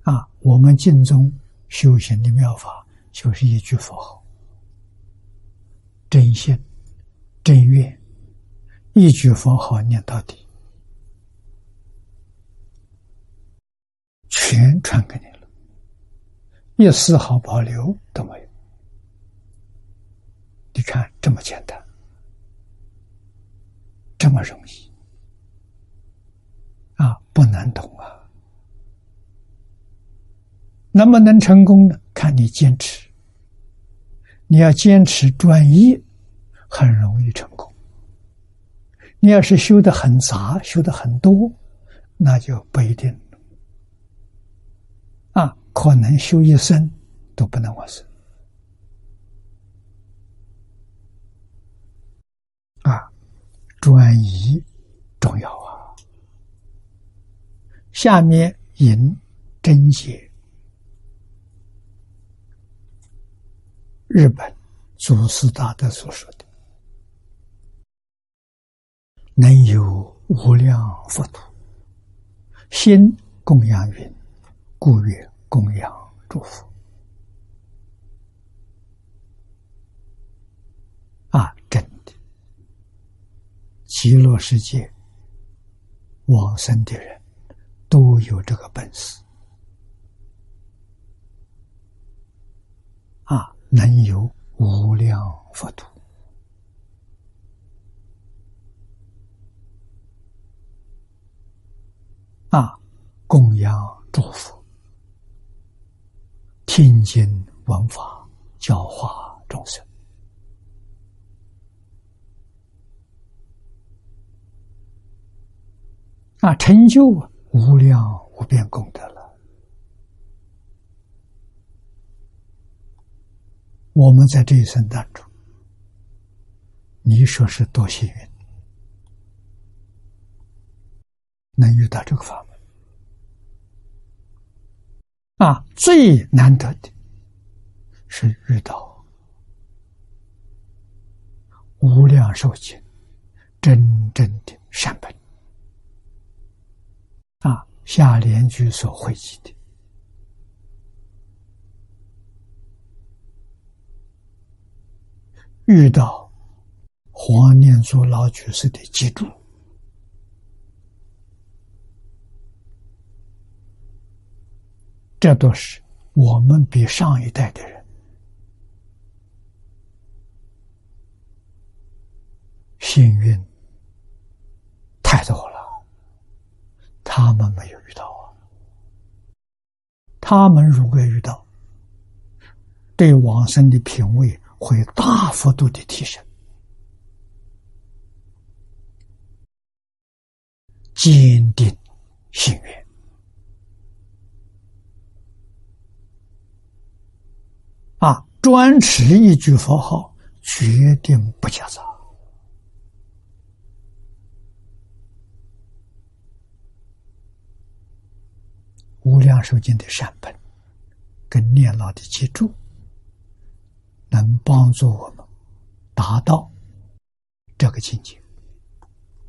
我们净宗修行的妙法，就是一句佛号，真心、真愿，一句佛号念到底，全传给你了，一丝毫保留都没有。你看，这么简单，这么容易，不难懂啊。能不能成功呢？看你坚持。你要坚持专一，很容易成功。你要是修得很杂，修得很多，那就不一定可能修一生都不能完成。专一重要啊。下面引真解日本祖师大德所说的：能有无量佛土，心供养云，故曰供养诸佛。真的，极乐世界往生的人都有这个本事能有无量佛土。供养诸佛，听经闻法，教化众生。成就无量无边功德了。我们在这一生当中，你说是多幸运，能遇到这个法门。最难得的是遇到无量寿经真正的善本。下联句所汇集的，遇到黄念祖老居士的记住，这都是我们比上一代的人幸运太多了。他们没有遇到他们如果遇到，对往生的品位会大幅度的提升。坚定信愿专持一句佛号，决定不夹杂。无量寿经的善本跟念老的记住，能帮助我们达到这个境界。